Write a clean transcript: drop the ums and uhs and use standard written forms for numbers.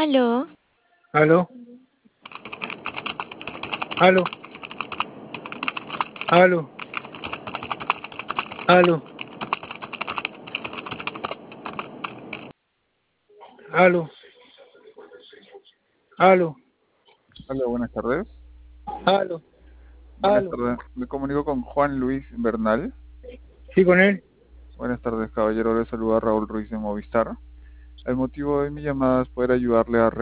Aló, Aló, aló, aló, aló, aló, aló, Hola, buenas tardes. aló, Buenas aló. tardes. Me comunico con Juan Luis Bernal. Sí, con él. Buenas tardes, caballero. Le saluda Raúl Ruiz de Movistar. El motivo de mi llamada es poder ayudarle a